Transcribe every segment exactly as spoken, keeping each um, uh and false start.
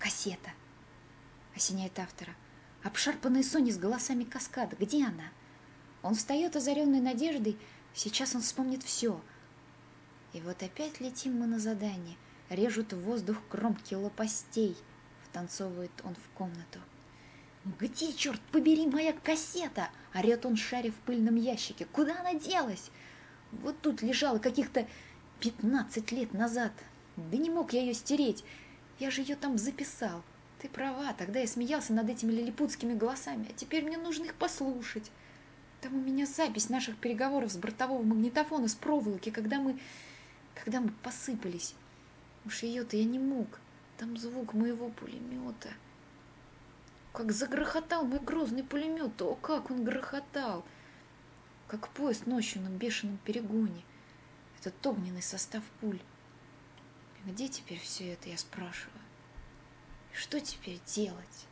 Кассета. Осеняет автора. Обшарпанная Соня с голосами каскада. Где она? Он встает, озаренный надеждой. Сейчас он вспомнит все. И вот опять летим мы на задание. Режут в воздух кромки лопастей. Втанцовывает он в комнату. «Где, черт побери, моя кассета?» – орет он, шаря в пыльном ящике. «Куда она делась? Вот тут лежала каких-то пятнадцать лет назад. Да не мог я ее стереть. Я же ее там записал. Ты права, тогда я смеялся над этими лилипутскими голосами, а теперь мне нужно их послушать. Там у меня запись наших переговоров с бортового магнитофона с проволоки, когда мы, когда мы посыпались. Уж ее-то я не мог. Там звук моего пулемета». Как загрохотал мой грозный пулемет, о, как он грохотал! Как поезд ночью на бешеном перегоне. Этот огненный состав пуль. Где теперь все это, я спрашиваю? И что теперь делать?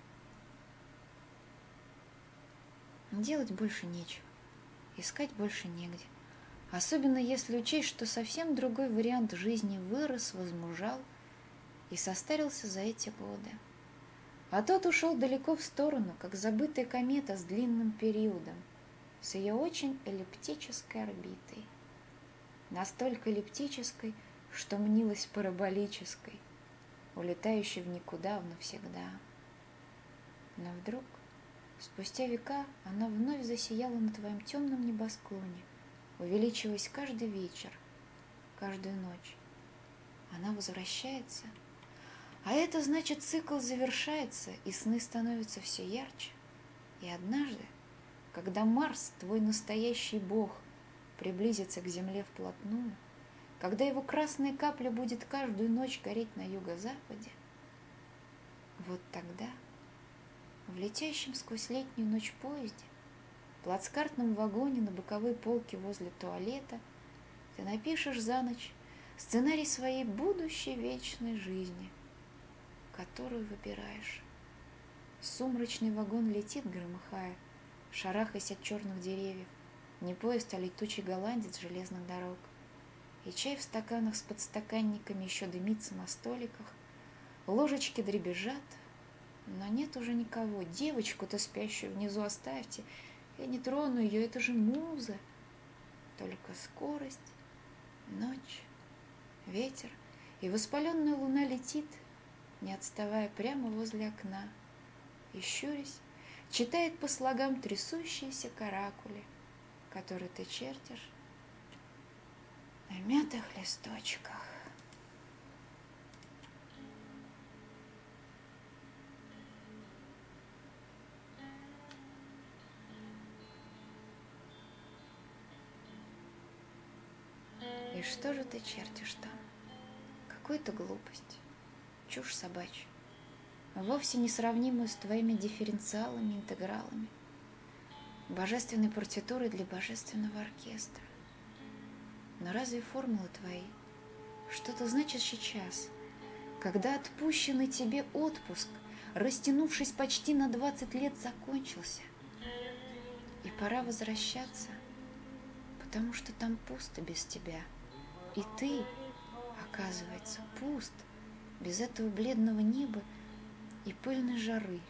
Делать больше нечего. Искать больше негде. Особенно если учесть, что совсем другой вариант жизни вырос, возмужал и состарился за эти годы. А тот ушел далеко в сторону, как забытая комета с длинным периодом, с ее очень эллиптической орбитой. Настолько эллиптической, что мнилась параболической, улетающей в никуда навсегда. Но вдруг, спустя века, она вновь засияла на твоем темном небосклоне, увеличиваясь каждый вечер, каждую ночь. Она возвращается. А это значит, цикл завершается, и сны становятся все ярче. И однажды, когда Марс, твой настоящий бог, приблизится к Земле вплотную, когда его красная капля будет каждую ночь гореть на юго-западе, вот тогда, в летящем сквозь летнюю ночь поезде, в плацкартном вагоне на боковой полке возле туалета, ты напишешь за ночь сценарий своей будущей вечной жизни, которую выбираешь. Сумрачный вагон летит, громыхая, шарахаясь от черных деревьев. Не поезд, а летучий голландец железных дорог. И чай в стаканах с подстаканниками еще дымится на столиках. Ложечки дребезжат, но нет уже никого. Девочку-то спящую внизу оставьте. Я не трону ее, это же муза. Только скорость, ночь, ветер, и воспаленная луна летит, не отставая прямо возле окна, и, щурясь, читает по слогам трясущиеся каракули, которые ты чертишь на мятых листочках. И что же ты чертишь там? Какую-то глупость, чушь собачья, вовсе несравнимую с твоими дифференциалами, интегралами, божественной партитурой для божественного оркестра. Но разве формулы твои что-то значат сейчас, когда отпущенный тебе отпуск, растянувшись почти на двадцать лет, закончился, и пора возвращаться, потому что там пусто без тебя, и ты, оказывается, пуст без этого бледного неба и пыльной жары,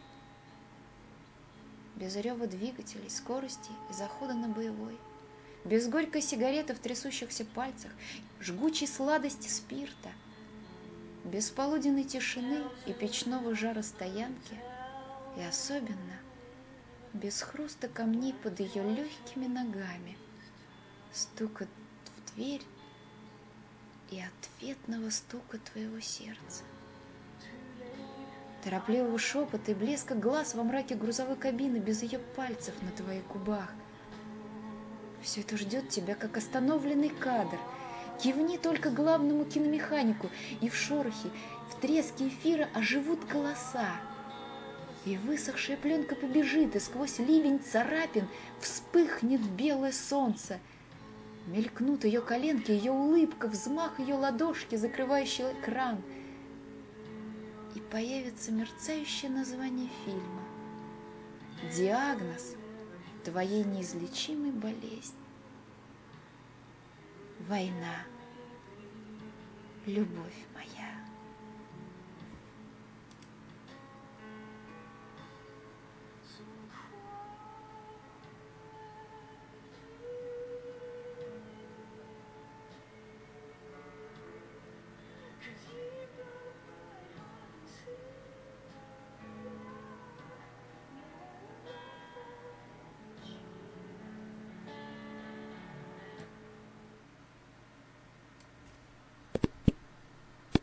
без рева двигателей, скорости и захода на боевой, без горькой сигареты в трясущихся пальцах, жгучей сладости спирта, без полуденной тишины и печного жара стоянки, и особенно без хруста камней под ее легкими ногами, стука в дверь и ответного стука твоего сердца, торопливого шепота и блеска глаз во мраке грузовой кабины без ее пальцев на твоих губах. Все это ждет тебя, как остановленный кадр. Кивни только главному киномеханику, и в шорохе, в треске эфира оживут голоса. И высохшая пленка побежит, и сквозь ливень царапин вспыхнет белое солнце. Мелькнут ее коленки, ее улыбка, взмах ее ладошки, закрывающий экран. И появится мерцающее название фильма. Диагноз твоей неизлечимой болезни. Война, любовь моя.